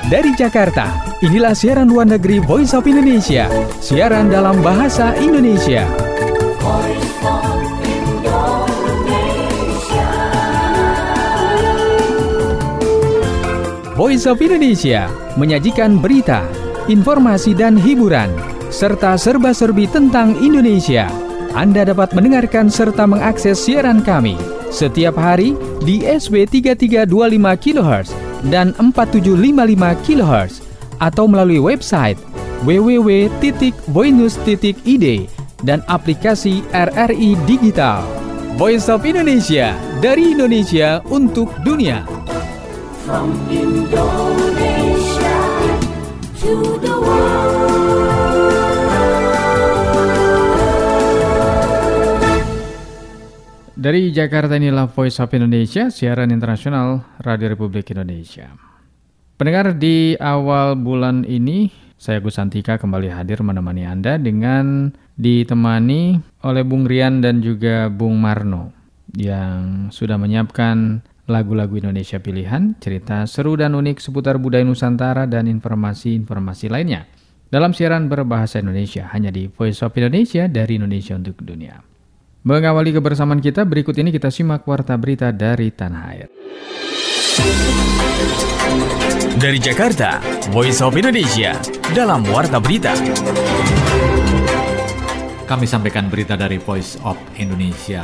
Dari Jakarta, inilah siaran luar negeri Voice of Indonesia. Siaran dalam bahasa Indonesia. Voice of Indonesia. Voice of Indonesia menyajikan berita, informasi dan hiburan, serta serba-serbi tentang Indonesia. Anda dapat mendengarkan serta mengakses siaran kami setiap hari di SW 3325 kHz dan 4755 kHz atau melalui website www.voinews.id dan aplikasi RRI Digital. Voice of Indonesia, dari Indonesia untuk dunia. From Indonesia to the world. Dari Jakarta, inilah Voice of Indonesia, siaran internasional Radio Republik Indonesia. Pendengar, di awal bulan ini, saya Gus Santika kembali hadir menemani Anda dengan ditemani oleh Bung Rian dan juga Bung Marno yang sudah menyiapkan lagu-lagu Indonesia pilihan, cerita seru dan unik seputar budaya Nusantara dan informasi-informasi lainnya dalam siaran berbahasa Indonesia hanya di Voice of Indonesia, dari Indonesia untuk dunia. Mengawali kebersamaan kita, berikut ini kita simak warta berita dari tanah air. Dari Jakarta, Voice of Indonesia dalam warta berita. Kami sampaikan berita dari Voice of Indonesia.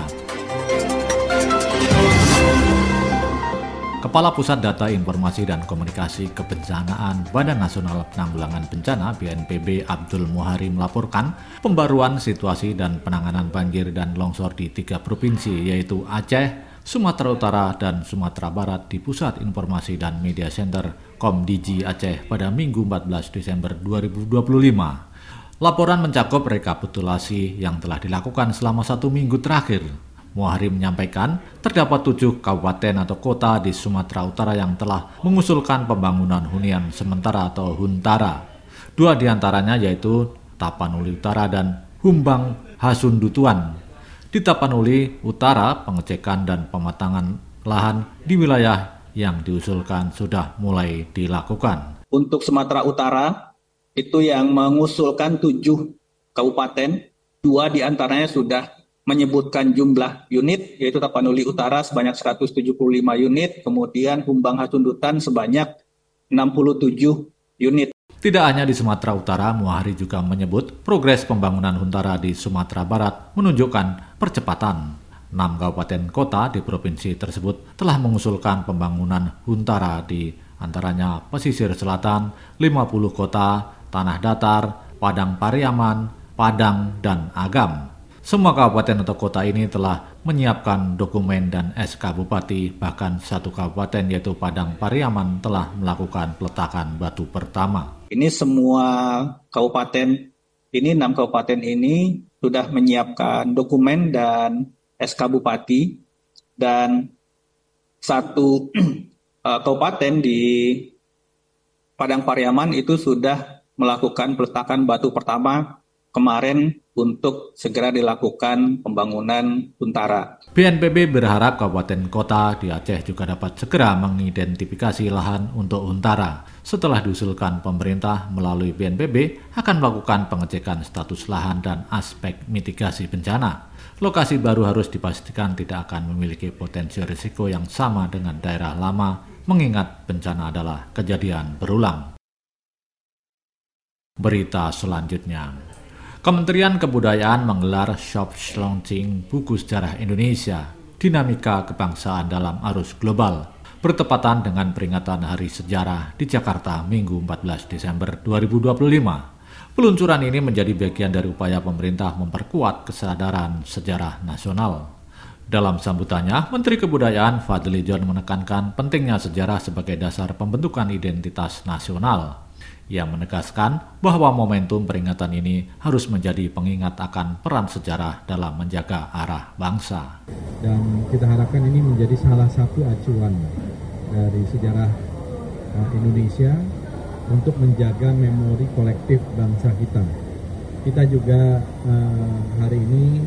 Kepala Pusat Data Informasi dan Komunikasi Kebencanaan Badan Nasional Penanggulangan Bencana BNPB Abdul Muhari melaporkan pembaruan situasi dan penanganan banjir dan longsor di 3 provinsi yaitu Aceh, Sumatera Utara, dan Sumatera Barat di Pusat Informasi dan Media Center Komdiji Aceh pada Minggu 14 Desember 2025. Laporan mencakup rekapitulasi yang telah dilakukan selama 1 minggu terakhir. Muhari menyampaikan, terdapat 7 kabupaten atau kota di Sumatera Utara yang telah mengusulkan pembangunan hunian sementara atau Huntara. 2 diantaranya yaitu Tapanuli Utara dan Humbang Hasundutuan. Di Tapanuli Utara, pengecekan dan pematangan lahan di wilayah yang diusulkan sudah mulai dilakukan. Untuk Sumatera Utara, itu yang mengusulkan 7 kabupaten, 2 diantaranya sudah menyebutkan jumlah unit, yaitu Tapanuli Utara sebanyak 175 unit, kemudian Humbang Hasundutan sebanyak 67 unit. Tidak hanya di Sumatera Utara, Muhari juga menyebut progres pembangunan Huntara di Sumatera Barat menunjukkan percepatan. 6 kabupaten kota di provinsi tersebut telah mengusulkan pembangunan Huntara, di antaranya Pesisir Selatan, 50 kota, Tanah Datar, Padang Pariaman, Padang, dan Agam. Semua kabupaten atau kota ini telah menyiapkan dokumen dan SK Bupati, bahkan 1 kabupaten yaitu Padang Pariaman telah melakukan peletakan batu pertama. Ini semua kabupaten, ini 6 kabupaten ini sudah menyiapkan dokumen dan SK Bupati, dan 1 kabupaten di Padang Pariaman itu sudah melakukan peletakan batu pertama kemarin untuk segera dilakukan pembangunan Huntara. BNPB berharap kabupaten kota di Aceh juga dapat segera mengidentifikasi lahan untuk Huntara. Setelah diusulkan pemerintah melalui BNPB akan melakukan pengecekan status lahan dan aspek mitigasi bencana. Lokasi baru harus dipastikan tidak akan memiliki potensi risiko yang sama dengan daerah lama, mengingat bencana adalah kejadian berulang. Berita selanjutnya. Kementerian Kebudayaan menggelar shop launching buku sejarah Indonesia, Dinamika Kebangsaan dalam Arus Global, bertepatan dengan peringatan Hari Sejarah di Jakarta Minggu 14 Desember 2025. Peluncuran ini menjadi bagian dari upaya pemerintah memperkuat kesadaran sejarah nasional. Dalam sambutannya, Menteri Kebudayaan Fadly John menekankan pentingnya sejarah sebagai dasar pembentukan identitas nasional. Ia menegaskan bahwa momentum peringatan ini harus menjadi pengingat akan peran sejarah dalam menjaga arah bangsa. Dan kita harapkan ini menjadi salah satu acuan dari sejarah Indonesia untuk menjaga memori kolektif bangsa kita. Kita juga hari ini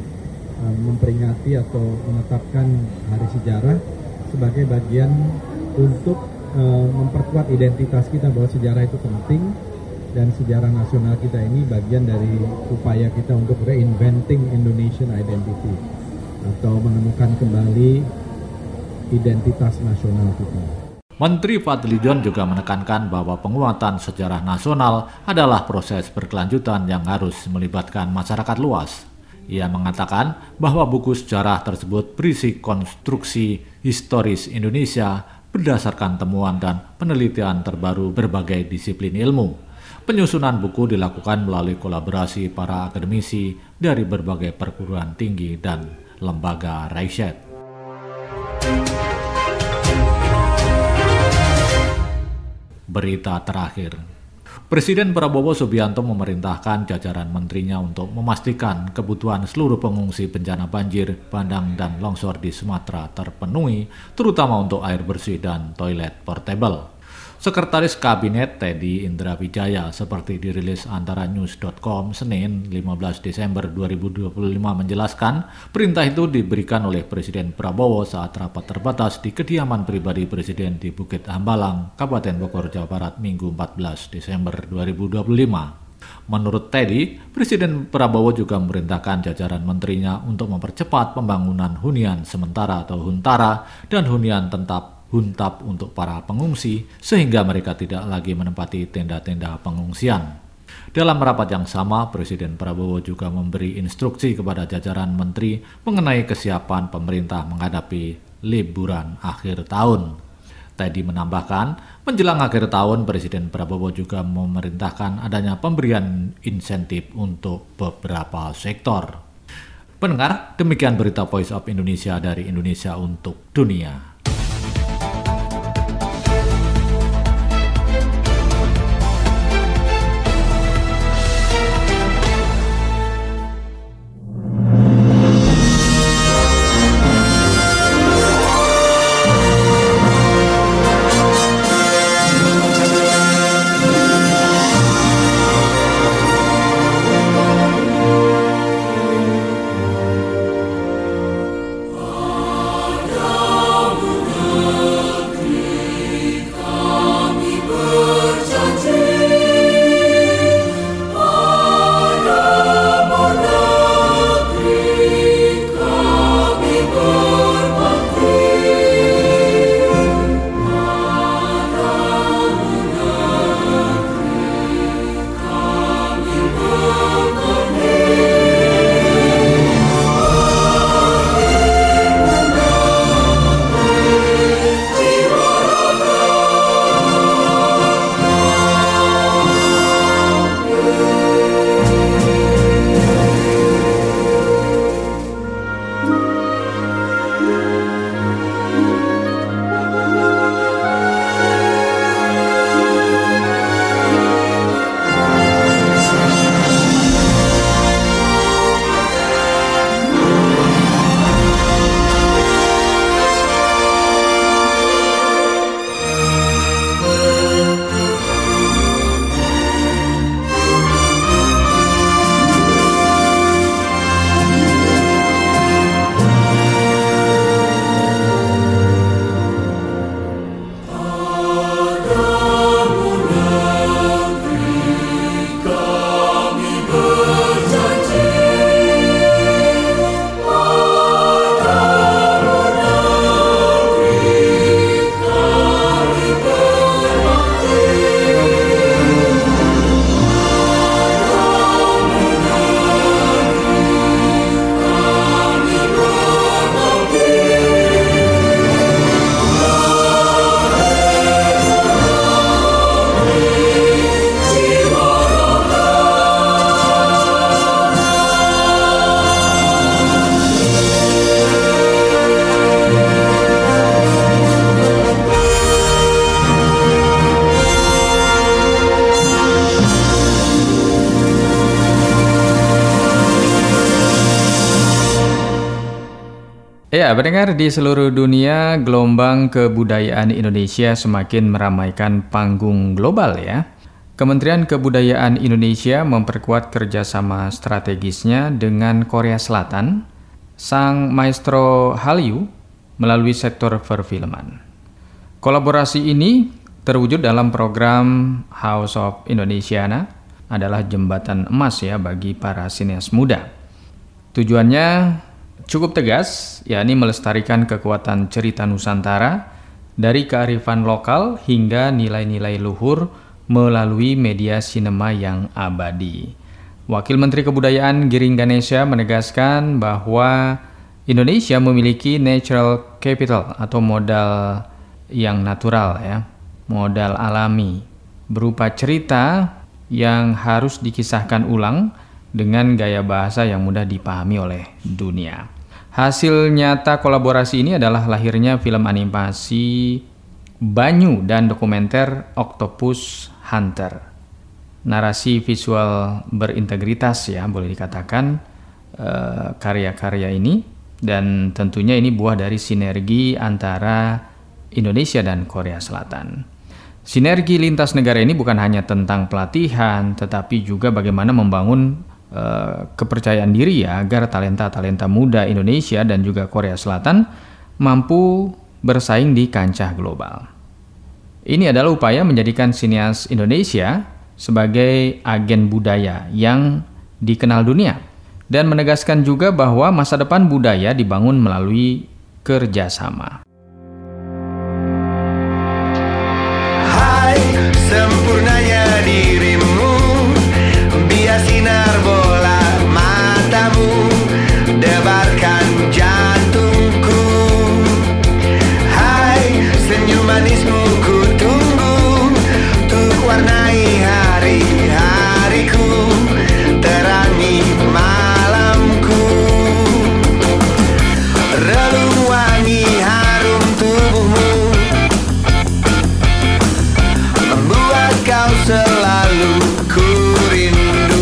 memperingati atau menetapkan Hari Sejarah sebagai bagian untuk memperkuat identitas kita bahwa sejarah itu penting, dan sejarah nasional kita ini bagian dari upaya kita untuk reinventing Indonesian identity atau menemukan kembali identitas nasional kita. Menteri Fadlizon juga menekankan bahwa penguatan sejarah nasional adalah proses berkelanjutan yang harus melibatkan masyarakat luas. Ia mengatakan bahwa buku sejarah tersebut berisi konstruksi historis Indonesia berdasarkan temuan dan penelitian terbaru berbagai disiplin ilmu. Penyusunan buku dilakukan melalui kolaborasi para akademisi dari berbagai perguruan tinggi dan lembaga riset. Berita terakhir, Presiden Prabowo Subianto memerintahkan jajaran menterinya untuk memastikan kebutuhan seluruh pengungsi bencana banjir, bandang, dan longsor di Sumatera terpenuhi, terutama untuk air bersih dan toilet portable. Sekretaris Kabinet Teddy Indrawijaya seperti dirilis antaranews.com Senin 15 Desember 2025 menjelaskan, perintah itu diberikan oleh Presiden Prabowo saat rapat terbatas di kediaman pribadi Presiden di Bukit Hambalang, Kabupaten Bogor, Jawa Barat, Minggu 14 Desember 2025. Menurut Teddy, Presiden Prabowo juga memerintahkan jajaran menterinya untuk mempercepat pembangunan hunian sementara atau huntara dan hunian huntap untuk para pengungsi sehingga mereka tidak lagi menempati tenda-tenda pengungsian. Dalam rapat yang sama, Presiden Prabowo juga memberi instruksi kepada jajaran menteri mengenai kesiapan pemerintah menghadapi liburan akhir tahun. Teddy menambahkan, menjelang akhir tahun Presiden Prabowo juga memerintahkan adanya pemberian insentif untuk beberapa sektor. Pendengar, demikian berita Voice of Indonesia dari Indonesia untuk Dunia. Ya, pendengar, di seluruh dunia gelombang kebudayaan Indonesia semakin meramaikan panggung global ya. Kementerian Kebudayaan Indonesia memperkuat kerjasama strategisnya dengan Korea Selatan, sang maestro Hallyu, melalui sektor perfilman. Kolaborasi ini terwujud dalam program House of Indonesiana, adalah jembatan emas ya bagi para sineas muda. Tujuannya cukup tegas, yakni melestarikan kekuatan cerita Nusantara dari kearifan lokal hingga nilai-nilai luhur melalui media sinema yang abadi. Wakil Menteri Kebudayaan Giring Ganesha menegaskan bahwa Indonesia memiliki natural capital atau modal yang natural ya, modal alami berupa cerita yang harus dikisahkan ulang dengan gaya bahasa yang mudah dipahami oleh dunia. Hasil nyata kolaborasi ini adalah lahirnya film animasi Banyu dan dokumenter Octopus Hunter. Narasi visual berintegritas ya, boleh dikatakan karya-karya ini, dan tentunya ini buah dari sinergi antara Indonesia dan Korea Selatan. Sinergi lintas negara ini bukan hanya tentang pelatihan, tetapi juga bagaimana membangun kepercayaan diri ya, agar talenta-talenta muda Indonesia dan juga Korea Selatan mampu bersaing di kancah global. Ini adalah upaya menjadikan sineas Indonesia sebagai agen budaya yang dikenal dunia, dan menegaskan juga bahwa masa depan budaya dibangun melalui kerjasama. Sempurnanya dirimu, biar sinar bola matamu debarkan jantungku. Hai, senyum manismu ku tunggu, untuk warnai hari-hariku, terangi malamku. Relung wangi harum tubuhmu, kau selalu ku rindu.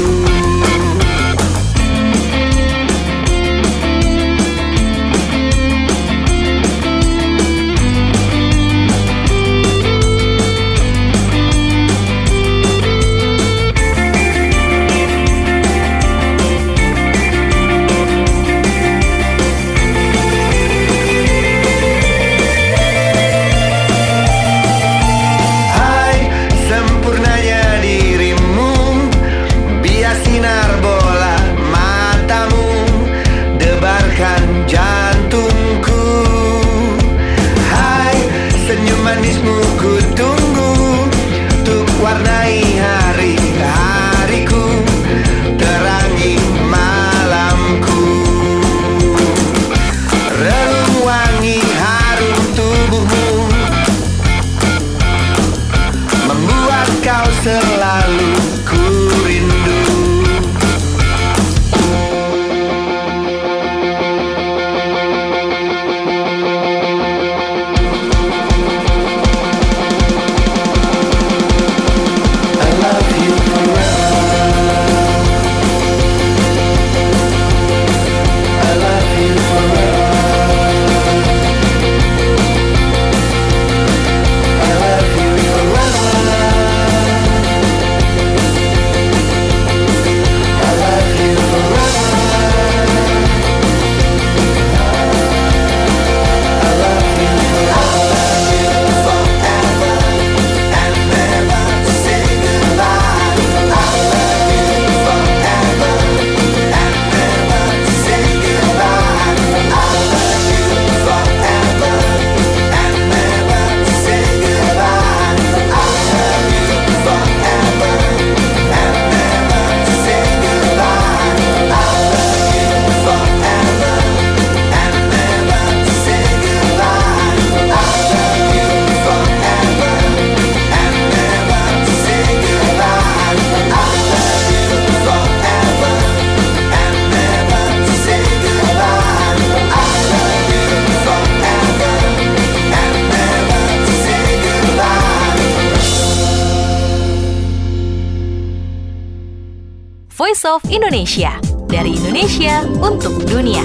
Voice of Indonesia, dari Indonesia untuk dunia.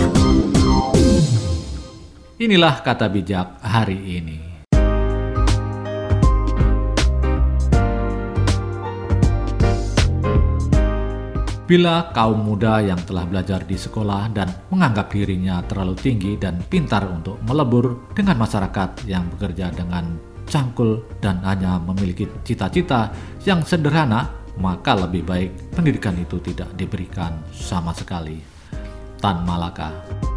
Inilah kata bijak hari ini. Bila kaum muda yang telah belajar di sekolah dan menganggap dirinya terlalu tinggi dan pintar untuk melebur dengan masyarakat yang bekerja dengan cangkul dan hanya memiliki cita-cita yang sederhana, maka lebih baik pendidikan itu tidak diberikan sama sekali. Tan Malaka.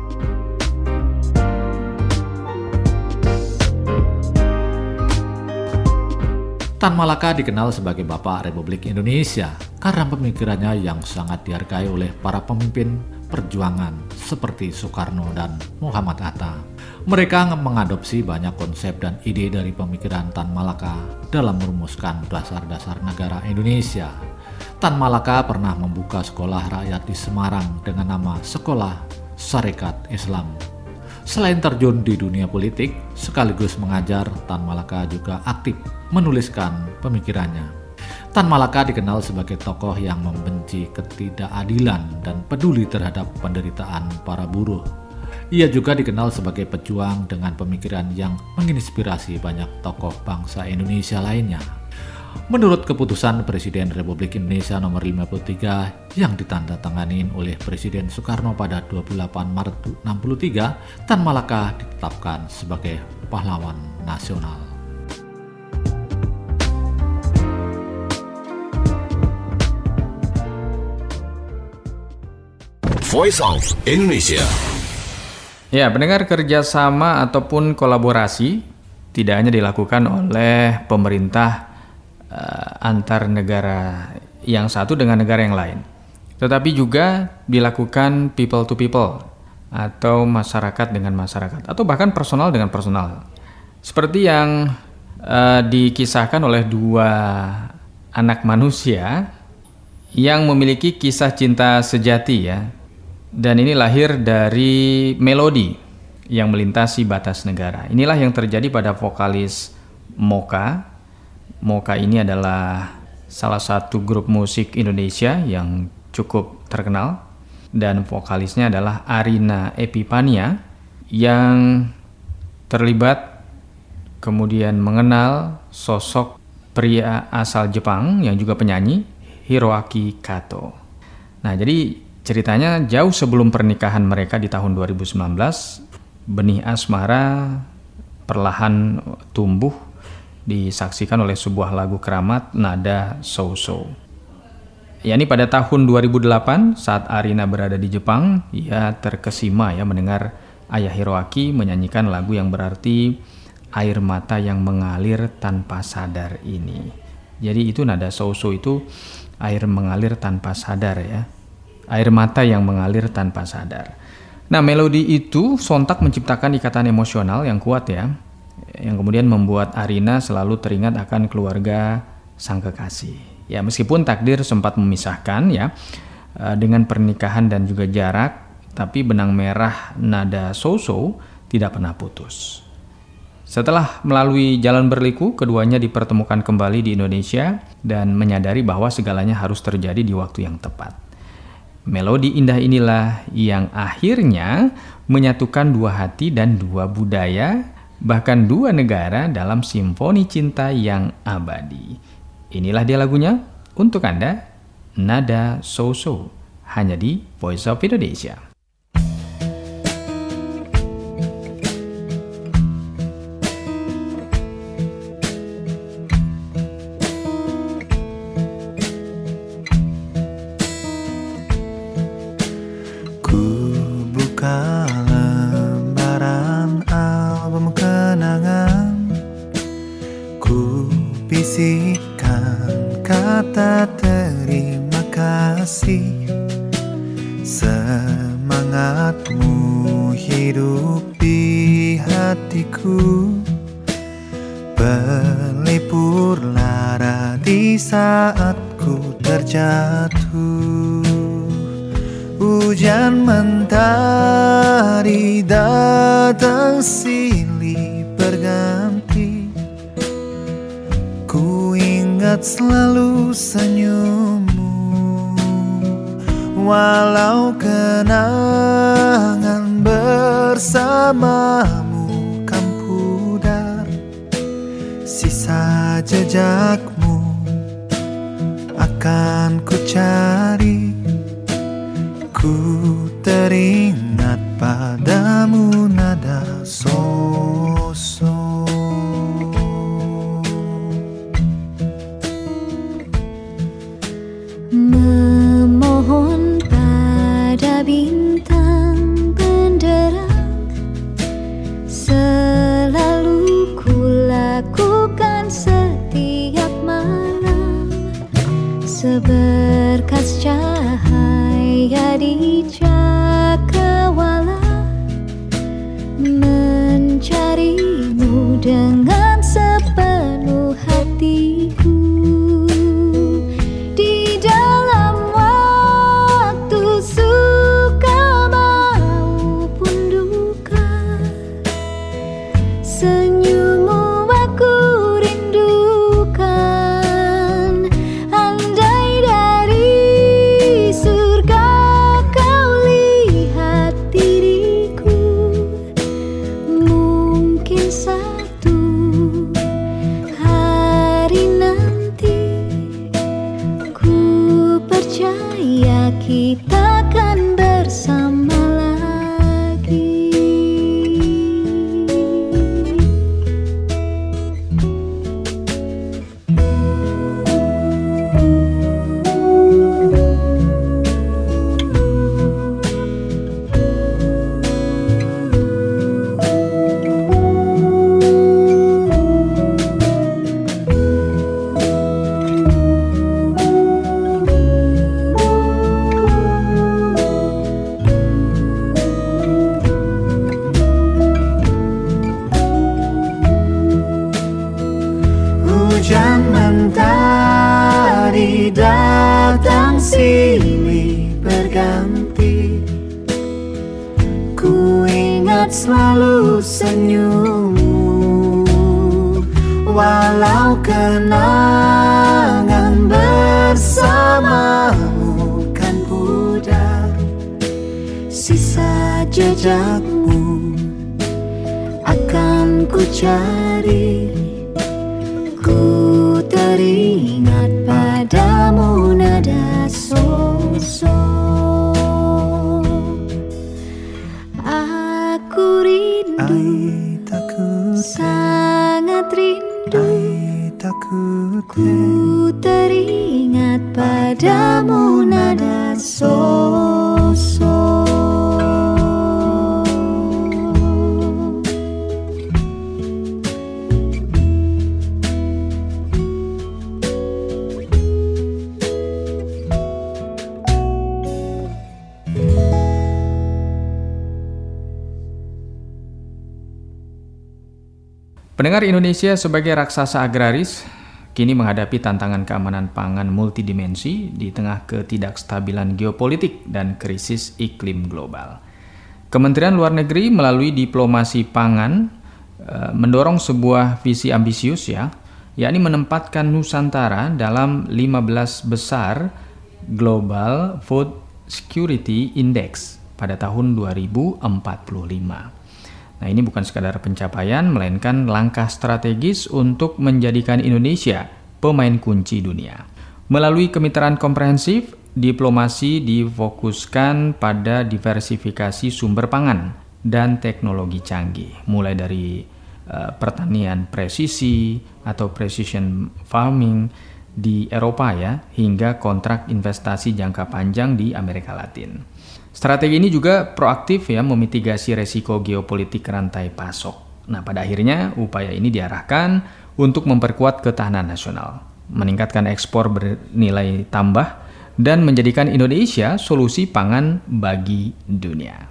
Tan Malaka dikenal sebagai Bapak Republik Indonesia karena pemikirannya yang sangat dihargai oleh para pemimpin perjuangan seperti Soekarno dan Muhammad Hatta. Mereka mengadopsi banyak konsep dan ide dari pemikiran Tan Malaka dalam merumuskan dasar-dasar negara Indonesia. Tan Malaka pernah membuka sekolah rakyat di Semarang dengan nama Sekolah Sarekat Islam. Selain terjun di dunia politik, sekaligus mengajar, Tan Malaka juga aktif menuliskan pemikirannya. Tan Malaka dikenal sebagai tokoh yang membenci ketidakadilan dan peduli terhadap penderitaan para buruh. Ia juga dikenal sebagai pejuang dengan pemikiran yang menginspirasi banyak tokoh bangsa Indonesia lainnya. Menurut keputusan Presiden Republik Indonesia nomor 53 yang ditandatangani oleh Presiden Soekarno pada 28 Maret 1963, Tan Malaka ditetapkan sebagai pahlawan nasional. Voice of Indonesia. Ya, pendengar, kerjasama ataupun kolaborasi tidak hanya dilakukan oleh pemerintah antar negara yang satu dengan negara yang lain, tetapi juga dilakukan people to people atau masyarakat dengan masyarakat, atau bahkan personal dengan personal, seperti yang dikisahkan oleh dua anak manusia yang memiliki kisah cinta sejati ya. Dan ini lahir dari melodi yang melintasi batas negara. Inilah yang terjadi pada vokalis Mocha. Mocha ini adalah salah satu grup musik Indonesia yang cukup terkenal, dan vokalisnya adalah Arina Epipania yang terlibat kemudian mengenal sosok pria asal Jepang yang juga penyanyi, Hiroaki Kato. Nah, jadi ceritanya jauh sebelum pernikahan mereka di tahun 2019, benih asmara perlahan tumbuh, disaksikan oleh sebuah lagu keramat nada so-so. Yani pada tahun 2008 saat Arina berada di Jepang, ia terkesima ya mendengar ayah Hiroaki menyanyikan lagu yang berarti air mata yang mengalir tanpa sadar ini. Jadi itu nada so-so itu air mengalir tanpa sadar ya. Air mata yang mengalir tanpa sadar. Nah, melodi itu sontak menciptakan ikatan emosional yang kuat ya, yang kemudian membuat Arina selalu teringat akan keluarga sang kekasih. Ya, meskipun takdir sempat memisahkan ya dengan pernikahan dan juga jarak, tapi benang merah nada so-so tidak pernah putus. Setelah melalui jalan berliku, keduanya dipertemukan kembali di Indonesia dan menyadari bahwa segalanya harus terjadi di waktu yang tepat. Melodi indah inilah yang akhirnya menyatukan dua hati dan dua budaya, bahkan dua negara dalam simfoni cinta yang abadi. Inilah dia lagunya untuk Anda, Nada So-So, hanya di Voice of Indonesia. Kata terima kasih, semangatmu hidup di hatiku, pelipur lara di saat ku terjatuh. Hujan mentari datang silih berganti, ku ingat selalu senyummu, walau kenangan bersamamu kan pudar, sisa jejakmu akan ku cari. Ku teringat padamu nada so-so. ingat selalu senyummu, walau kenangan bersamamu kan pudar, sisa jejakmu akan ku cari. Ku teringat padamu nada so-so. Aku rindu, sangat rindu. Ku teringat padamu nada so-so. Pendengar, Indonesia sebagai raksasa agraris kini menghadapi tantangan keamanan pangan multidimensi di tengah ketidakstabilan geopolitik dan krisis iklim global. Kementerian Luar Negeri melalui diplomasi pangan mendorong sebuah visi ambisius yakni menempatkan Nusantara dalam 15 besar Global Food Security Index pada tahun 2045. Nah, ini bukan sekadar pencapaian, melainkan langkah strategis untuk menjadikan Indonesia pemain kunci dunia. Melalui kemitraan komprehensif, diplomasi difokuskan pada diversifikasi sumber pangan dan teknologi canggih, mulai dari pertanian presisi atau precision farming di Eropa hingga kontrak investasi jangka panjang di Amerika Latin. Strategi ini juga proaktif memitigasi resiko geopolitik rantai pasok. Nah, pada akhirnya upaya ini diarahkan untuk memperkuat ketahanan nasional, meningkatkan ekspor bernilai tambah, dan menjadikan Indonesia solusi pangan bagi dunia.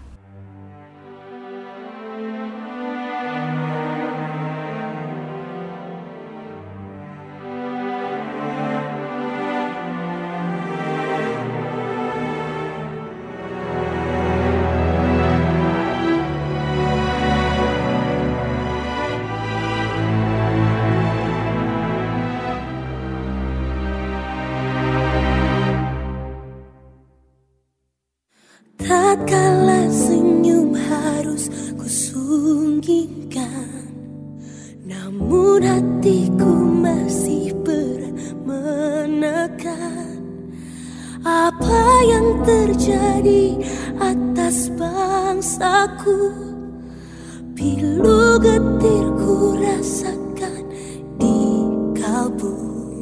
Tatkala senyum harus kusungkingkan, namun hatiku masih berat menekan. Apa yang terjadi atas bangsaku, pilu getirku rasakan di kalbu.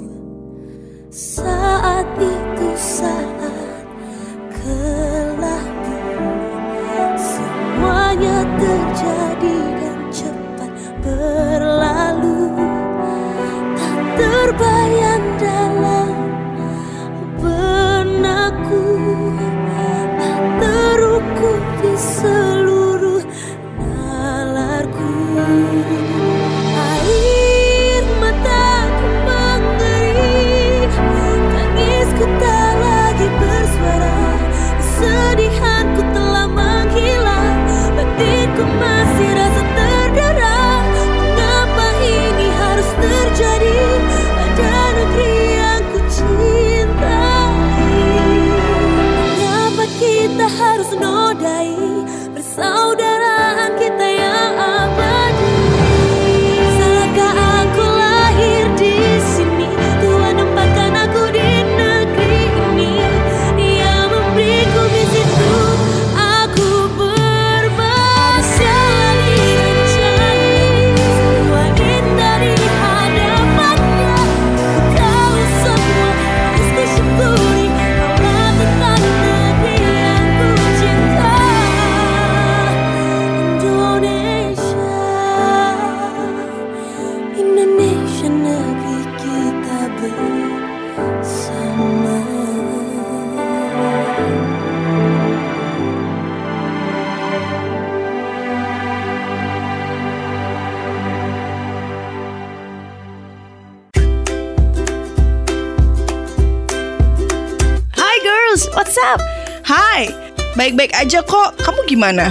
Saat itu saat kelabu, semuanya terjadi dan cepat berlalu, tak terbayang dalam benakku, tak terukur di seluruh nalarku. Air mataku mengering, tangisku tak lagi bersuara, kesedihanku telah menghilang, batinku masih rasa terdera. Mengapa ini harus terjadi pada negeri yang ku cintai? Mengapa kita harus nodai persaudaraan kita yang abadi? Salahkah aku lahir di sini? Tuhan tempatkan aku di negeri ini. Dia memberiku misi untuk aku berbangsa dengan cantik. Semua indah di hadapannya, ku tahu semua mesti syukuri. Kaulah tentang negeri yang ku cinta, Indonesia, Indonesia negeri kita bersama. Hi girls, what's up? Hi, Baik-baik aja kok. Kamu gimana?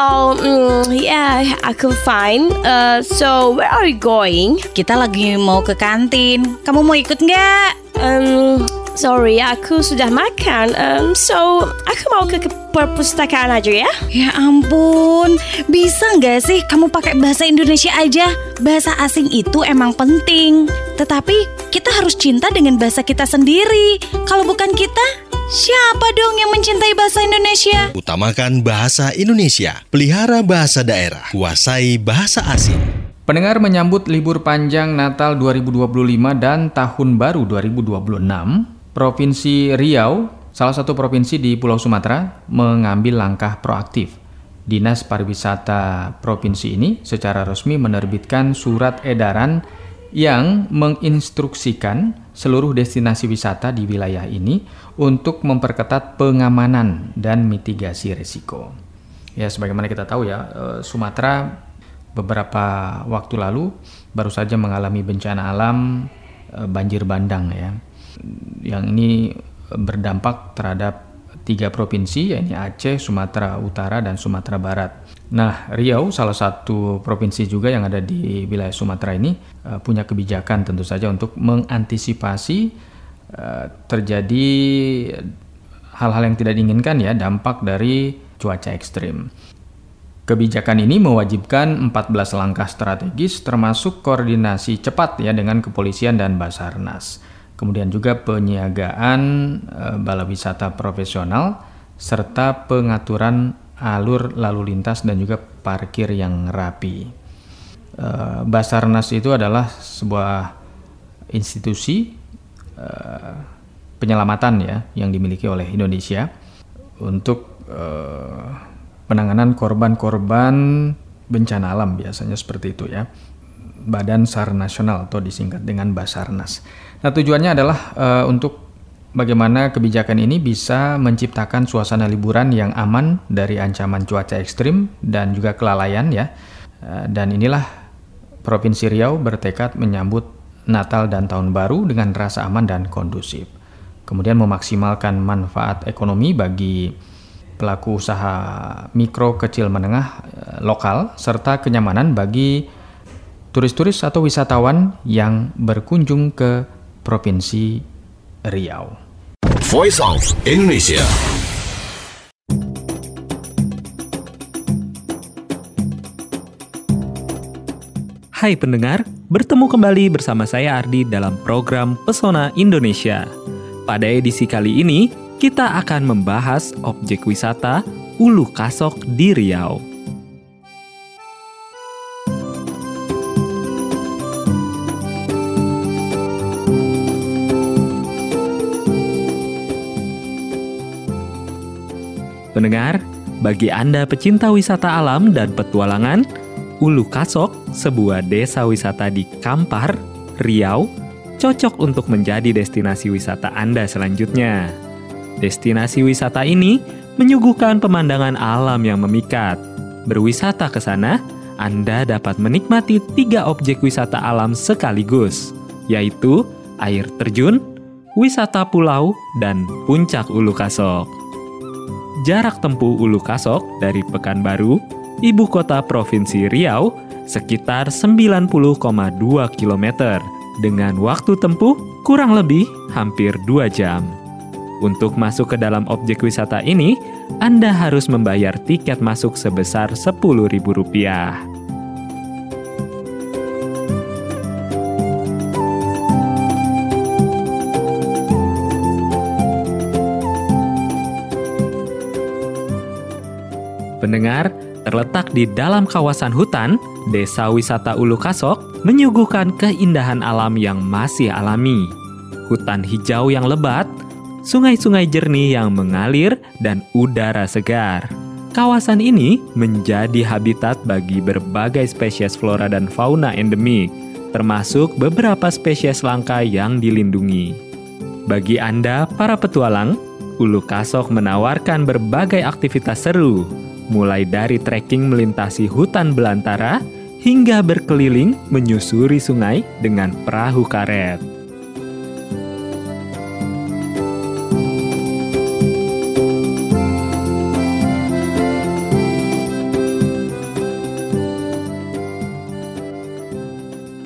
Yeah, aku fine. So where are you going? Kita lagi mau ke kantin. Kamu mau ikut nggak? Sorry, aku sudah makan. So aku mau ke perpustakaan aja ya. Ya ampun, bisa nggak sih kamu pakai bahasa Indonesia aja? Bahasa asing itu emang penting, tetapi kita harus cinta dengan bahasa kita sendiri. Kalau bukan kita, siapa dong yang mencintai bahasa Indonesia? Utamakan bahasa Indonesia, pelihara bahasa daerah, kuasai bahasa asing. Pendengar, menyambut libur panjang Natal 2025 dan Tahun Baru 2026, Provinsi Riau, salah satu provinsi di Pulau Sumatera, mengambil langkah proaktif. Dinas Pariwisata Provinsi ini secara resmi menerbitkan surat edaran yang menginstruksikan seluruh destinasi wisata di wilayah ini untuk memperketat pengamanan dan mitigasi risiko. Ya, sebagaimana kita tahu ya, Sumatera beberapa waktu lalu baru saja mengalami bencana alam banjir bandang ya. Yang ini berdampak terhadap 3 provinsi, yaitu Aceh, Sumatera Utara, dan Sumatera Barat. Nah, Riau, salah satu provinsi juga yang ada di wilayah Sumatera ini, punya kebijakan tentu saja untuk mengantisipasi terjadi hal-hal yang tidak diinginkan ya, dampak dari cuaca ekstrim. Kebijakan ini mewajibkan 14 langkah strategis termasuk koordinasi cepat ya dengan kepolisian dan Basarnas. Kemudian juga penyiagaan bala wisata profesional serta pengaturan alur lalu lintas dan juga parkir yang rapi. Basarnas itu adalah sebuah institusi penyelamatan ya yang dimiliki oleh Indonesia untuk penanganan korban-korban bencana alam, biasanya seperti itu ya. Badan SAR Nasional atau disingkat dengan Basarnas. Nah, tujuannya adalah untuk bagaimana kebijakan ini bisa menciptakan suasana liburan yang aman dari ancaman cuaca ekstrim dan juga kelalaian ya. Dan inilah Provinsi Riau bertekad menyambut Natal dan Tahun Baru dengan rasa aman dan kondusif. Kemudian memaksimalkan manfaat ekonomi bagi pelaku usaha mikro, kecil, menengah, lokal, serta kenyamanan bagi turis-turis atau wisatawan yang berkunjung ke Provinsi Riau. Voice of Indonesia. Hai pendengar, bertemu kembali bersama saya Ardi dalam program Pesona Indonesia. Pada edisi kali ini, kita akan membahas objek wisata Ulu Kasok di Riau. Pendengar, bagi Anda pecinta wisata alam dan petualangan, Ulu Kasok, sebuah desa wisata di Kampar, Riau, cocok untuk menjadi destinasi wisata Anda selanjutnya. Destinasi wisata ini menyuguhkan pemandangan alam yang memikat. Berwisata ke sana, Anda dapat menikmati 3 objek wisata alam sekaligus, yaitu air terjun, wisata pulau, dan puncak Ulu Kasok. Jarak tempuh Ulu Kasok dari Pekanbaru, ibu kota Provinsi Riau, sekitar 90,2 km dengan waktu tempuh kurang lebih hampir 2 jam. Untuk masuk ke dalam objek wisata ini, Anda harus membayar tiket masuk sebesar Rp10.000. Pendengar, terletak di dalam kawasan hutan, Desa Wisata Ulu Kasok menyuguhkan keindahan alam yang masih alami. Hutan hijau yang lebat, sungai-sungai jernih yang mengalir, dan udara segar. Kawasan ini menjadi habitat bagi berbagai spesies flora dan fauna endemik, termasuk beberapa spesies langka yang dilindungi. Bagi Anda, para petualang, Ulu Kasok menawarkan berbagai aktivitas seru, mulai dari trekking melintasi hutan belantara hingga berkeliling menyusuri sungai dengan perahu karet.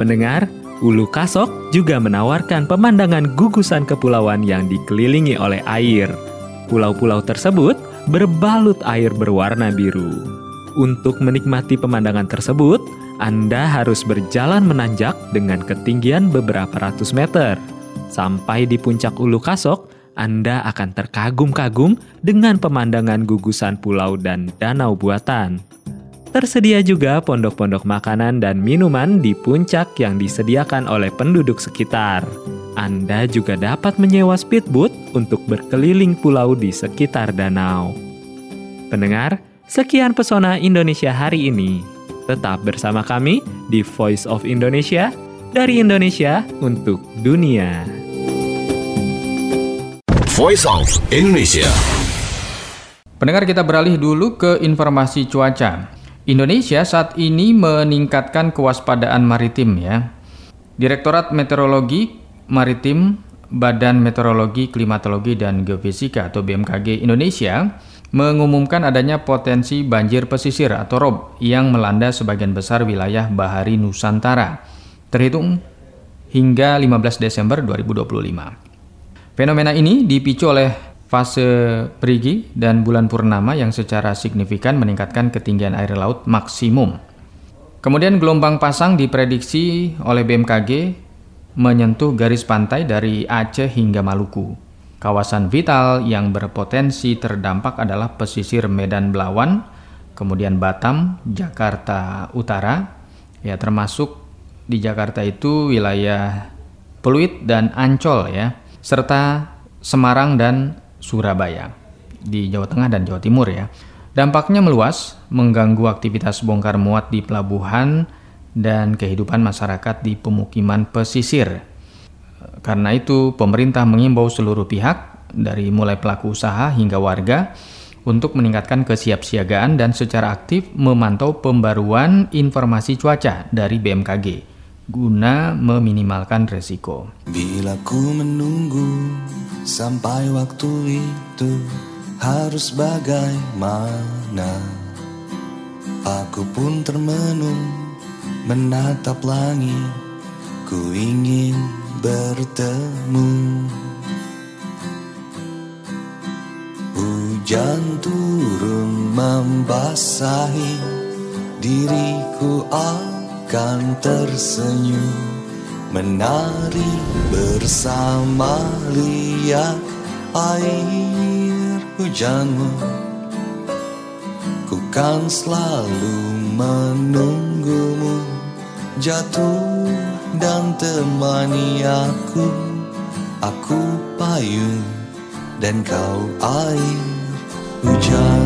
pendengar, Ulu Kasok juga menawarkan pemandangan gugusan kepulauan yang dikelilingi oleh air. Pulau-pulau tersebut berbalut air berwarna biru. Untuk menikmati pemandangan tersebut, Anda harus berjalan menanjak dengan ketinggian beberapa ratus meter. Sampai di puncak Ulu Kasok, Anda akan terkagum-kagum dengan pemandangan gugusan pulau dan danau buatan. Tersedia juga pondok-pondok makanan dan minuman di puncak yang disediakan oleh penduduk sekitar. Anda juga dapat menyewa speedboat untuk berkeliling pulau di sekitar danau. Pendengar, sekian pesona Indonesia hari ini. Tetap bersama kami di Voice of Indonesia, dari Indonesia untuk dunia. Voice of Indonesia. Pendengar, kita beralih dulu ke informasi cuaca. Indonesia saat ini meningkatkan kewaspadaan maritim ya. Direktorat Meteorologi Maritim Badan Meteorologi, Klimatologi, dan Geofisika atau BMKG Indonesia mengumumkan adanya potensi banjir pesisir atau rob yang melanda sebagian besar wilayah bahari Nusantara terhitung hingga 15 Desember 2025. Fenomena ini dipicu oleh fase perigi dan bulan purnama yang secara signifikan meningkatkan ketinggian air laut maksimum. Kemudian gelombang pasang diprediksi oleh BMKG menyentuh garis pantai dari Aceh hingga Maluku. Kawasan vital yang berpotensi terdampak adalah pesisir Medan Belawan, kemudian Batam, Jakarta Utara, ya termasuk di Jakarta itu wilayah Pluit dan Ancol ya, serta Semarang dan Surabaya di Jawa Tengah dan Jawa Timur ya. Dampaknya meluas, mengganggu aktivitas bongkar muat di pelabuhan dan kehidupan masyarakat di pemukiman pesisir. Karena itu, pemerintah mengimbau seluruh pihak dari mulai pelaku usaha hingga warga untuk meningkatkan kesiapsiagaan dan secara aktif memantau pembaruan informasi cuaca dari BMKG guna meminimalkan resiko. Bila ku menunggu sampai waktu itu harus bagaimana, aku pun termenung menatap langit, ku ingin bertemu. Hujan turun membasahi diriku, akan tersenyum menari bersama lihat air hujanmu. Ku kan selalu menunggumu jatuh dan temani aku payung dan kau air hujan.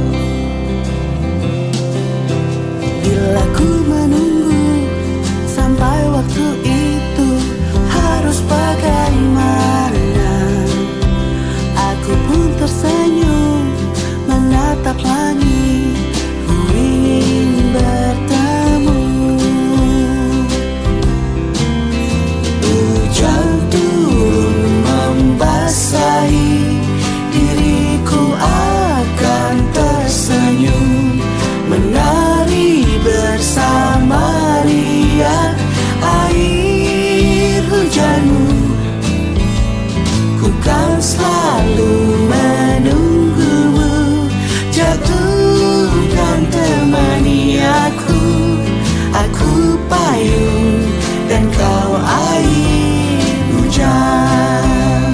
Bila ku menunggu sampai waktu itu harus bagaimana, aku pun tersenyum menatap langit, ku ingin bertemu. Hujan turun membasahi diriku, akan tersenyum menari bersama riak air hujanmu. Ku kan selalu menunggumu jatuh dan temani aku payung dan kau air hujan.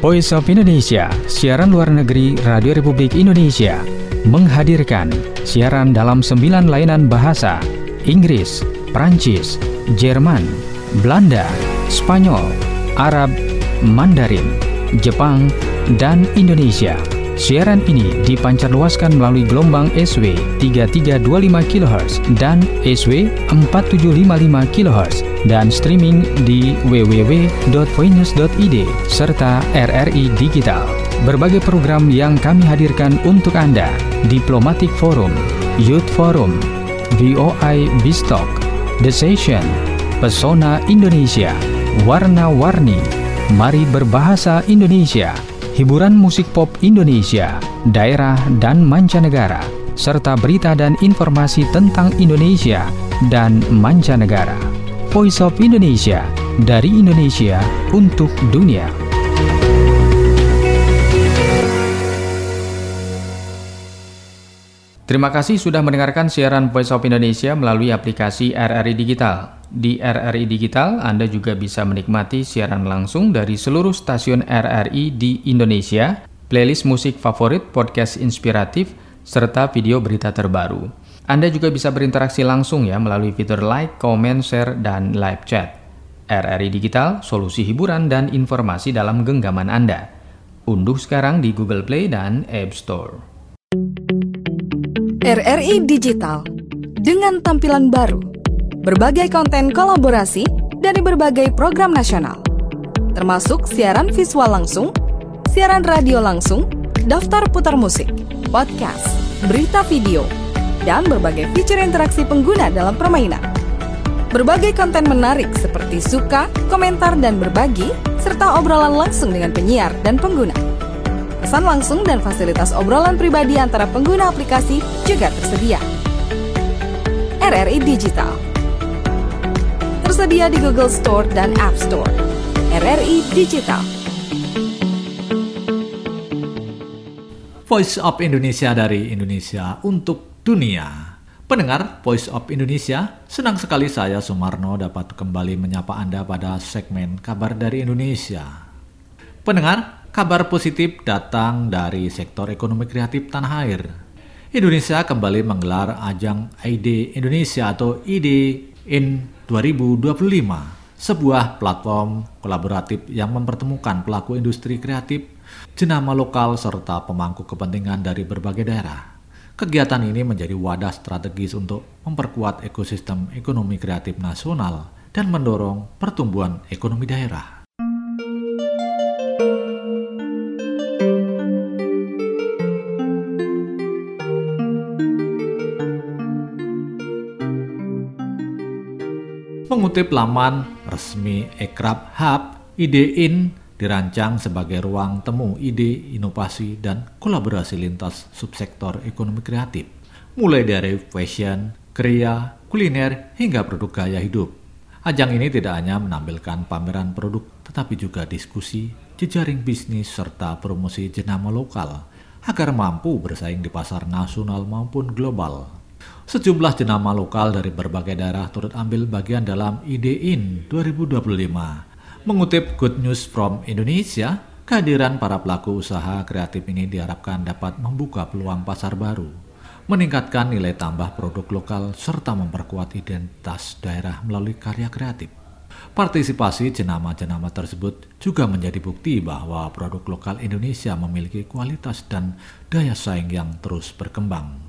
Voice of Indonesia, siaran luar negeri Radio Republik Indonesia, menghadirkan siaran dalam 9 lainan bahasa: Inggris, Prancis, Jerman, Belanda, Spanyol, Arab, Mandarin, Jepang, dan Indonesia. Siaran ini dipancarluaskan melalui gelombang SW 3325 kHz dan SW 4755 kHz dan streaming di www.voinews.id serta RRI Digital. Berbagai program yang kami hadirkan untuk Anda: Diplomatic Forum, Youth Forum, VOI Bistalk, The Session, Pesona Indonesia, Warna-Warni, Mari Berbahasa Indonesia, hiburan musik pop Indonesia, daerah dan mancanegara, serta berita dan informasi tentang Indonesia dan mancanegara. Voice of Indonesia, dari Indonesia untuk dunia. Terima kasih sudah mendengarkan siaran Voice of Indonesia melalui aplikasi RRI Digital. Di RRI Digital, Anda juga bisa menikmati siaran langsung dari seluruh stasiun RRI di Indonesia, playlist musik favorit, podcast inspiratif, serta video berita terbaru. Anda juga bisa berinteraksi langsung ya melalui fitur like, comment, share, dan live chat. RRI Digital, solusi hiburan dan informasi dalam genggaman Anda. Unduh sekarang di Google Play dan App Store. RRI Digital, dengan tampilan baru, berbagai konten kolaborasi dari berbagai program nasional, termasuk siaran visual langsung, siaran radio langsung, daftar putar musik, podcast, berita video, dan berbagai fitur interaksi pengguna dalam permainan. Berbagai konten menarik seperti suka, komentar, dan berbagi, serta obrolan langsung dengan penyiar dan pengguna. Pesan langsung dan fasilitas obrolan pribadi antara pengguna aplikasi juga tersedia. RRI Digital tersedia di Google Store dan App Store. RRI Digital. Voice of Indonesia, dari Indonesia untuk dunia. Pendengar Voice of Indonesia, senang sekali saya Sumarno dapat kembali menyapa Anda pada segmen Kabar dari Indonesia. Pendengar, kabar positif datang dari sektor ekonomi kreatif tanah air. Indonesia kembali menggelar ajang ID Indonesia atau ID in 2025, sebuah platform kolaboratif yang mempertemukan pelaku industri kreatif, jenama lokal, serta pemangku kepentingan dari berbagai daerah. Kegiatan ini menjadi wadah strategis untuk memperkuat ekosistem ekonomi kreatif nasional dan mendorong pertumbuhan ekonomi daerah. Mengutip laman resmi Ekrab Hub, IDEIN dirancang sebagai ruang temu ide, inovasi, dan kolaborasi lintas subsektor ekonomi kreatif, mulai dari fashion, kriya, kuliner, hingga produk gaya hidup. Ajang ini tidak hanya menampilkan pameran produk, tetapi juga diskusi, jejaring bisnis, serta promosi jenama lokal, agar mampu bersaing di pasar nasional maupun global. Sejumlah jenama lokal dari berbagai daerah turut ambil bagian dalam IDEIN 2025. Mengutip Good News from Indonesia, kehadiran para pelaku usaha kreatif ini diharapkan dapat membuka peluang pasar baru, meningkatkan nilai tambah produk lokal, serta memperkuat identitas daerah melalui karya kreatif. Partisipasi jenama-jenama tersebut juga menjadi bukti bahwa produk lokal Indonesia memiliki kualitas dan daya saing yang terus berkembang.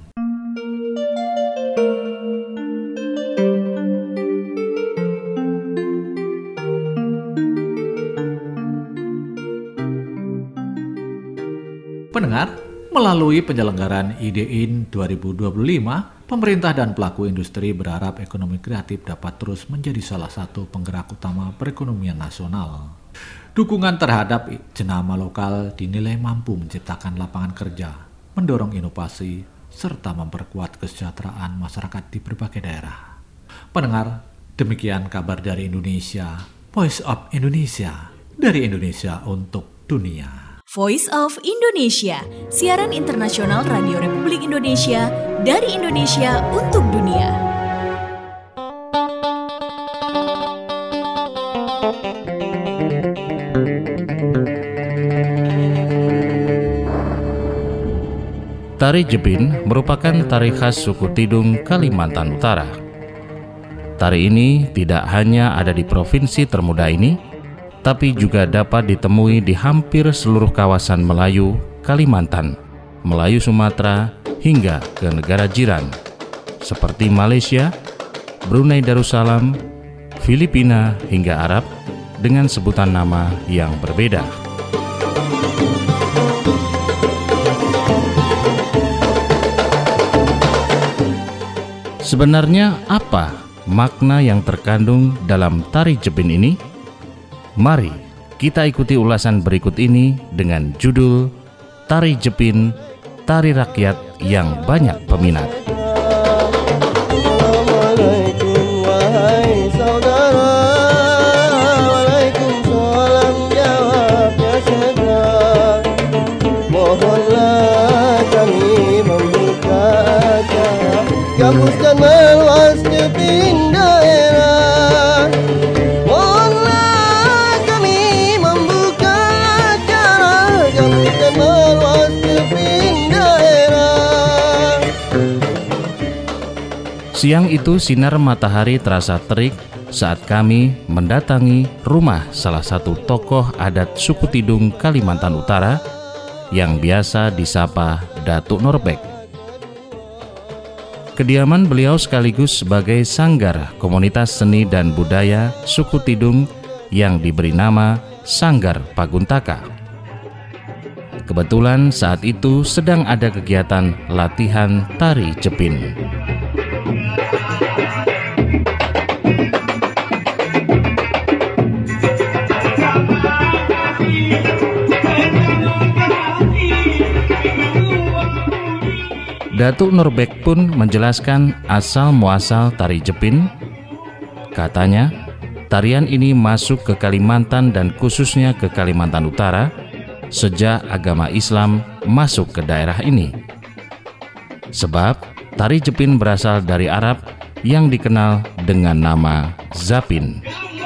Pendengar, melalui penyelenggaraan IDEIN 2025, pemerintah dan pelaku industri berharap ekonomi kreatif dapat terus menjadi salah satu penggerak utama perekonomian nasional. Dukungan terhadap jenama lokal dinilai mampu menciptakan lapangan kerja, mendorong inovasi, serta memperkuat kesejahteraan masyarakat di berbagai daerah. Pendengar, demikian kabar dari Indonesia, Voice of Indonesia, dari Indonesia untuk dunia. Voice of Indonesia, siaran internasional Radio Republik Indonesia dari Indonesia untuk dunia. Tari Jepin merupakan tari khas suku Tidung, Kalimantan Utara. Tari ini tidak hanya ada di provinsi termuda ini, tapi juga dapat ditemui di hampir seluruh kawasan Melayu, Kalimantan, Melayu Sumatera, hingga ke negara jiran, seperti Malaysia, Brunei Darussalam, Filipina, hingga Arab, dengan sebutan nama yang berbeda. Sebenarnya apa makna yang terkandung dalam tari Jepin ini? Mari kita ikuti ulasan berikut ini dengan judul Tari Jepin, Tari Rakyat yang Banyak Peminat. Kampus dan meluas Jepin daerah. Mohonlah kami membuka acara kampus dan meluas Jepin daerah. Siang itu sinar matahari terasa terik saat kami mendatangi rumah salah satu tokoh adat suku Tidung, Kalimantan Utara yang biasa disapa Datuk Norbek. Kediaman beliau sekaligus sebagai sanggar komunitas seni dan budaya suku Tidung yang diberi nama Sanggar Paguntaka. Kebetulan saat itu sedang ada kegiatan latihan tari Jepin. Datuk Norbek pun menjelaskan asal-muasal tari Jepin. Katanya, tarian ini masuk ke Kalimantan dan khususnya ke Kalimantan Utara sejak agama Islam masuk ke daerah ini. Sebab tari Jepin berasal dari Arab yang dikenal dengan nama Zapin.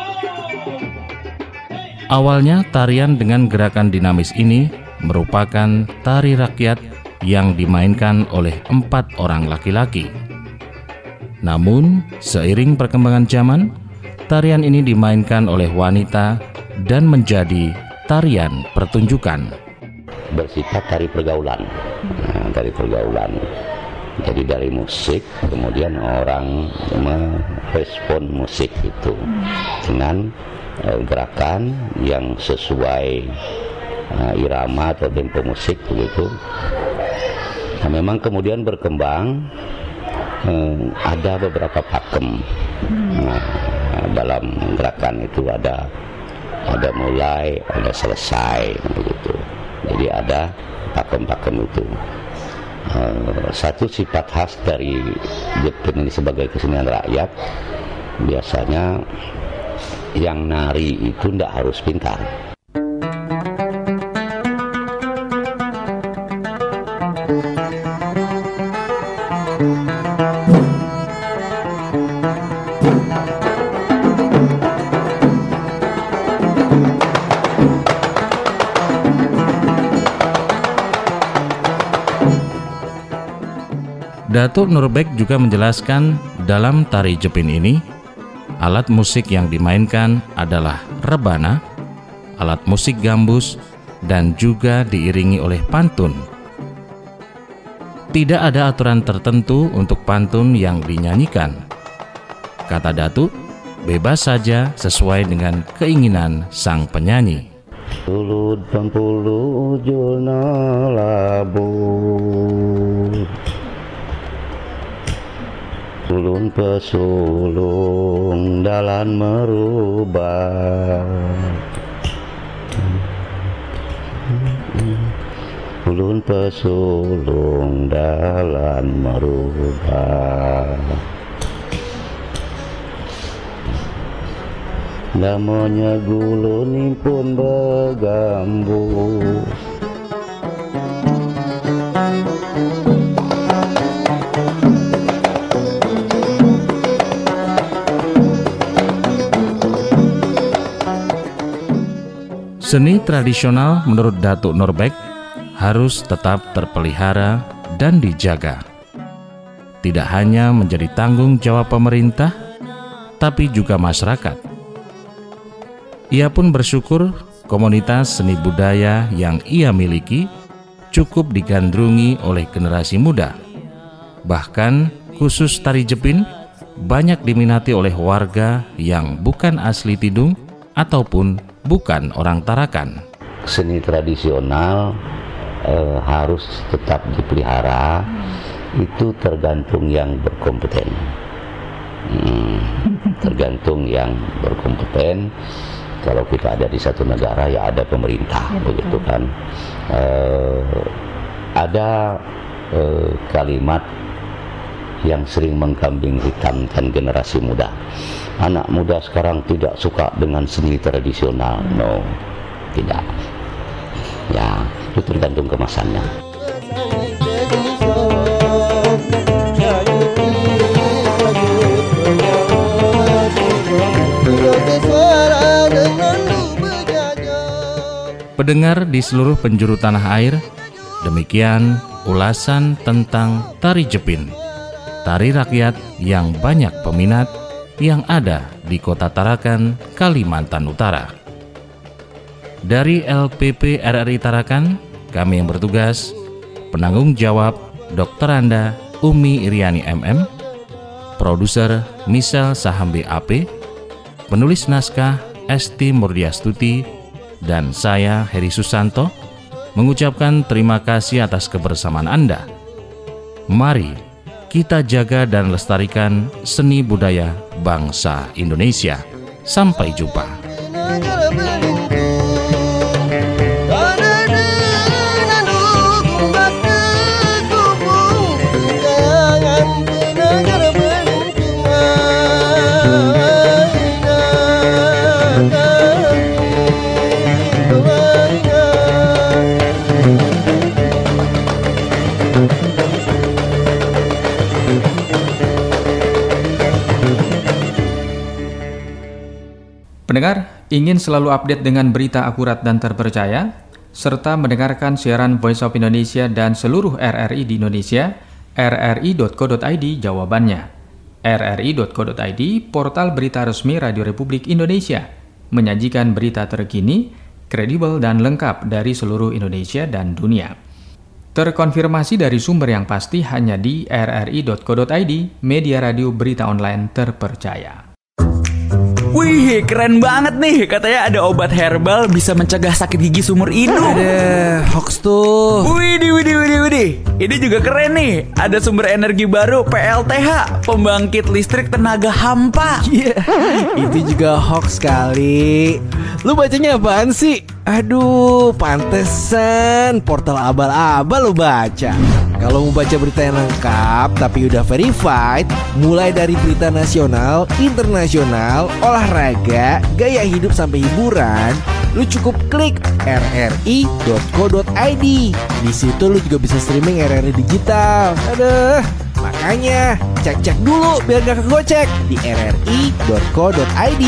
Awalnya tarian dengan gerakan dinamis ini merupakan tari rakyat yang dimainkan oleh 4 orang laki-laki. Namun, seiring perkembangan zaman, tarian ini dimainkan oleh wanita dan menjadi tarian pertunjukan. Bersifat tari pergaulan. Tari pergaulan. Jadi dari musik, kemudian orang merespon musik itu dengan gerakan yang sesuai irama atau tempo musik begitu. Nah, memang kemudian berkembang ada beberapa pakem. Nah, dalam gerakan itu ada mulai, ada selesai begitu. Jadi ada pakem-pakem itu. Satu sifat khas dari Jepin ini sebagai kesenian rakyat, biasanya yang nari itu tidak harus pintar. Datuk Norbek juga menjelaskan dalam tari Jepin ini, alat musik yang dimainkan adalah rebana, alat musik gambus, dan juga diiringi oleh pantun. Tidak ada aturan tertentu untuk pantun yang dinyanyikan. Kata Datuk, bebas saja sesuai dengan keinginan sang penyanyi. Tulud pempulu ujulna labur, ulun pesulung dalan merubah, ulun pesulung dalan merubah. Namanya gulun pun begambus, seni tradisional menurut Datuk Norbek harus tetap terpelihara dan dijaga. Tidak hanya menjadi tanggung jawab pemerintah, tapi juga masyarakat. Ia pun bersyukur komunitas seni budaya yang ia miliki cukup digandrungi oleh generasi muda. Bahkan khusus tari jepin banyak diminati oleh warga yang bukan asli Tidung ataupun bukan orang Tarakan. Seni tradisional harus tetap dipelihara, itu tergantung yang berkompeten. Tergantung yang berkompeten. Kalau kita ada di satu negara, ya ada pemerintah, begitu kan. Ada kalimat yang sering mengkambing hitamkan generasi muda. Anak muda sekarang tidak suka dengan seni tradisional. No, tidak. Ya, itu tergantung kemasannya. Pendengar di seluruh penjuru tanah air, demikian ulasan tentang tari jepin, tari rakyat yang banyak peminat yang ada di Kota Tarakan, Kalimantan Utara. Dari LPP RRI Tarakan, kami yang bertugas, penanggung jawab Dr. Anda Umi Iriani MM, produser Misel Sahambe AP, penulis naskah Esti Murdiastuti, dan saya Heri Susanto mengucapkan terima kasih atas kebersamaan Anda. Mari kita jaga dan lestarikan seni budaya bangsa Indonesia. Sampai jumpa. Pendengar, ingin selalu update dengan berita akurat dan terpercaya, serta mendengarkan siaran Voice of Indonesia dan seluruh RRI di Indonesia, rri.co.id jawabannya. rri.co.id, portal berita resmi Radio Republik Indonesia, menyajikan berita terkini, kredibel dan lengkap dari seluruh Indonesia dan dunia. Terkonfirmasi dari sumber yang pasti hanya di rri.co.id, media radio berita online terpercaya. Wih, keren banget nih. Katanya ada obat herbal bisa mencegah sakit gigi seumur hidup. Ada hoax tuh. Widih. Ini juga keren nih. Ada sumber energi baru PLTH, pembangkit listrik tenaga hampa. Iya, itu juga hoax kali. Lu bacanya apaan sih? Aduh, pantesan portal abal-abal lu baca. Kalau mau baca berita yang lengkap tapi udah verified, mulai dari berita nasional, internasional, olahraga, gaya hidup sampai hiburan, lu cukup klik rri.co.id. Di situ lu juga bisa streaming RRI digital. Aduh, makanya cek dulu biar gak kegocek di rri.co.id.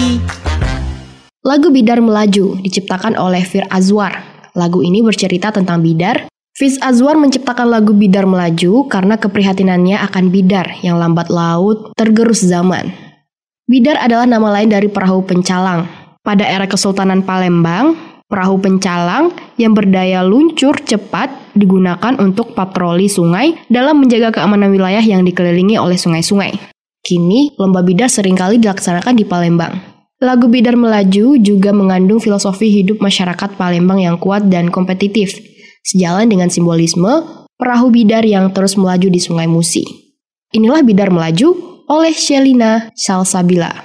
Lagu Bidar Melaju diciptakan oleh Fir Azwar. Lagu ini bercerita tentang bidar. Fiz Azwar menciptakan lagu Bidar Melaju karena keprihatinannya akan bidar yang lambat laut tergerus zaman. Bidar adalah nama lain dari perahu pencalang. Pada era Kesultanan Palembang, perahu pencalang yang berdaya luncur cepat digunakan untuk patroli sungai dalam menjaga keamanan wilayah yang dikelilingi oleh sungai-sungai. Kini, lomba bidar seringkali dilaksanakan di Palembang. Lagu Bidar Melaju juga mengandung filosofi hidup masyarakat Palembang yang kuat dan kompetitif, sejalan dengan simbolisme perahu bidar yang terus melaju di Sungai Musi. Inilah Bidar Melaju oleh Shelina Salsabila.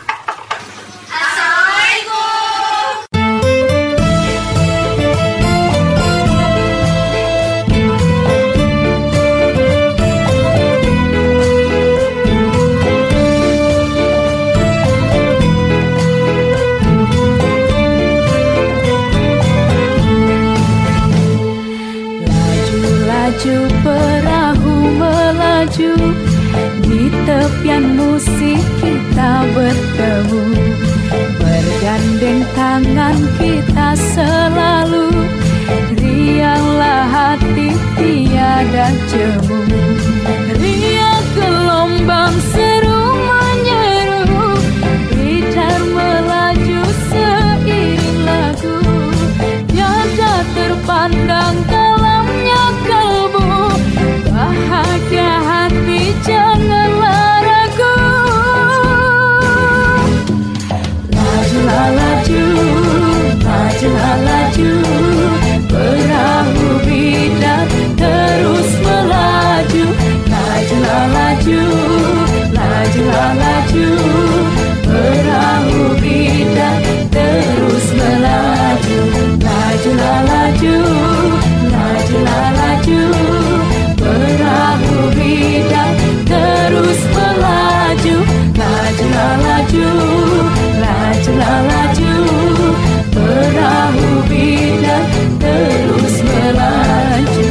Laju perahu melaju, di tepian Musi kita bertemu. Bergandeng tangan kita selalu, rianglah hati tiada jemu. laju, lajulah laju, perahu bidar terus melaju.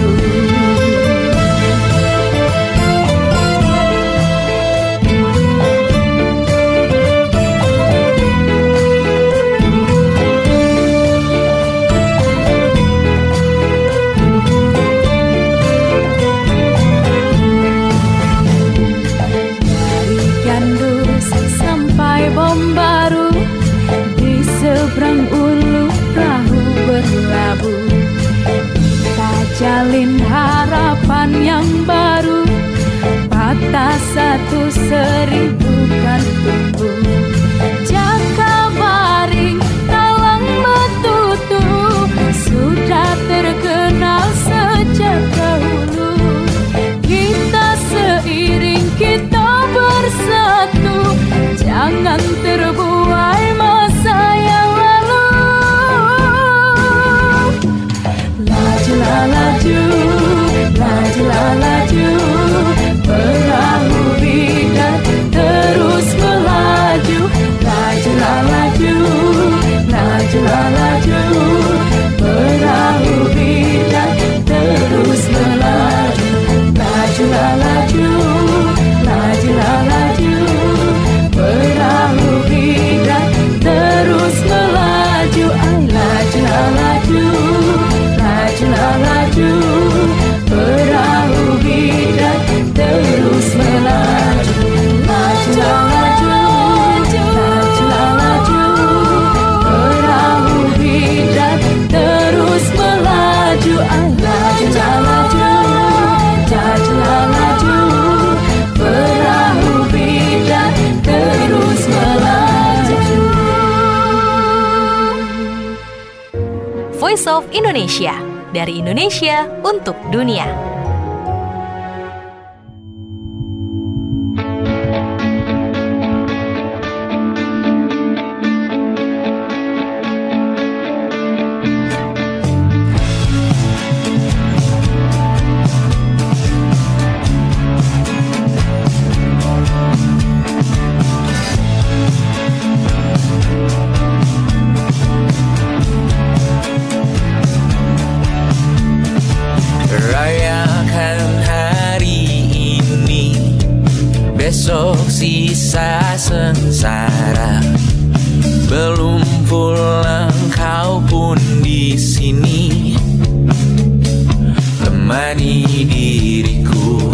Bom baru di seberang ulu perahu berlabuh. Kita jalin harapan yang baru, patah satu 1000 kan tumbuh. Jaka baring talang betutu sudah terkenal sejak dahulu. Kita seiring, kita bersatu, jangan terbuai masa yang lalu. Lajulah laju, lajulah laju, perahu bidar terus melaju. Lajulah laju, lajulah laju, perahu bidar terus melaju. Lajulah laju, lajulah laju, perahu bidar terus melaju. Ay, lajulah laju, lajulah laju, perahu bidar terus melaju. Lajulah laju, lajulah laju, perahu bidar terus melaju. Ay, lajulah laju, lajulah laju, perahu bidar terus melaju. Voice of Indonesia, dari Indonesia untuk dunia. Besok sisa sengsara, belum pulang kau pun di sini, temani diriku.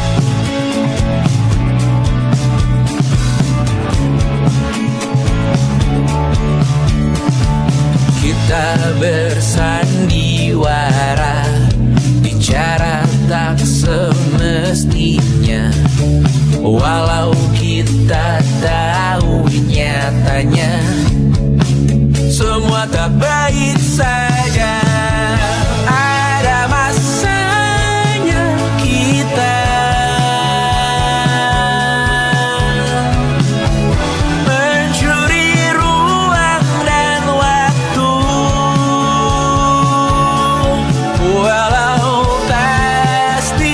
Kita bersandiwara, bicara tak semestinya. Walau kita tahu nyatanya semua tak baik saja. Ada masanya kita mencuri ruang dan waktu, walau pasti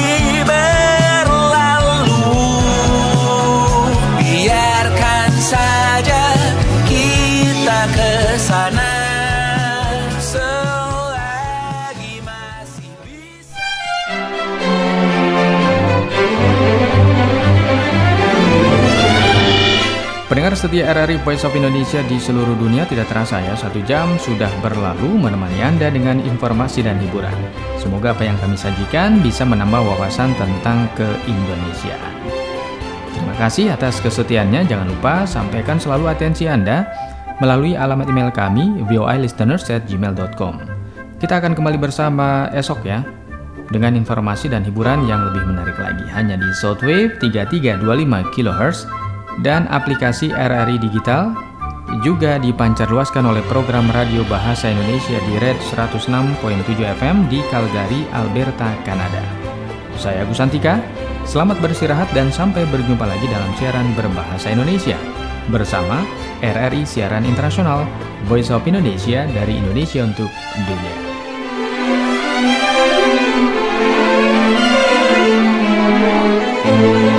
kesana selagi masih bisa. Pendengar setia RRI Voice of Indonesia di seluruh dunia, tidak terasa ya 1 jam sudah berlalu menemani Anda dengan informasi dan hiburan. Semoga apa yang kami sajikan bisa menambah wawasan tentang keindonesiaan. Terima kasih atas kesetiaannya. Jangan lupa sampaikan selalu atensi Anda melalui alamat email kami voilisteners@gmail.com. Kita akan kembali bersama esok ya, dengan informasi dan hiburan yang lebih menarik lagi, hanya di Shortwave 3325 kHz dan aplikasi RRI Digital, juga dipancarluaskan oleh program radio bahasa Indonesia di Red 106.7 FM di Calgary, Alberta, Kanada. Saya Agus Santika, selamat beristirahat dan sampai berjumpa lagi dalam siaran berbahasa Indonesia bersama RRI Siaran Internasional, Voice of Indonesia dari Indonesia untuk dunia.